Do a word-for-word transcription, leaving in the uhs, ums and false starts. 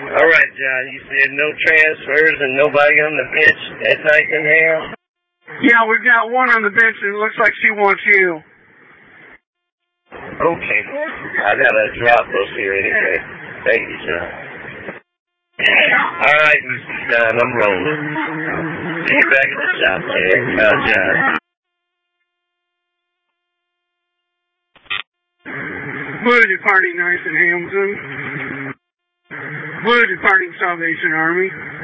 All right, John, you said no transfers and nobody on the bench. That's nice and hell? Yeah, we've got one on the bench and it looks like she wants you. Okay. I got to drop those here anyway. Thank you, John. All right, Mister John, I'm rolling. See you back at the shop there. Uh, John. Blue departing Nice and Hamilton. Blue departing Salvation Army.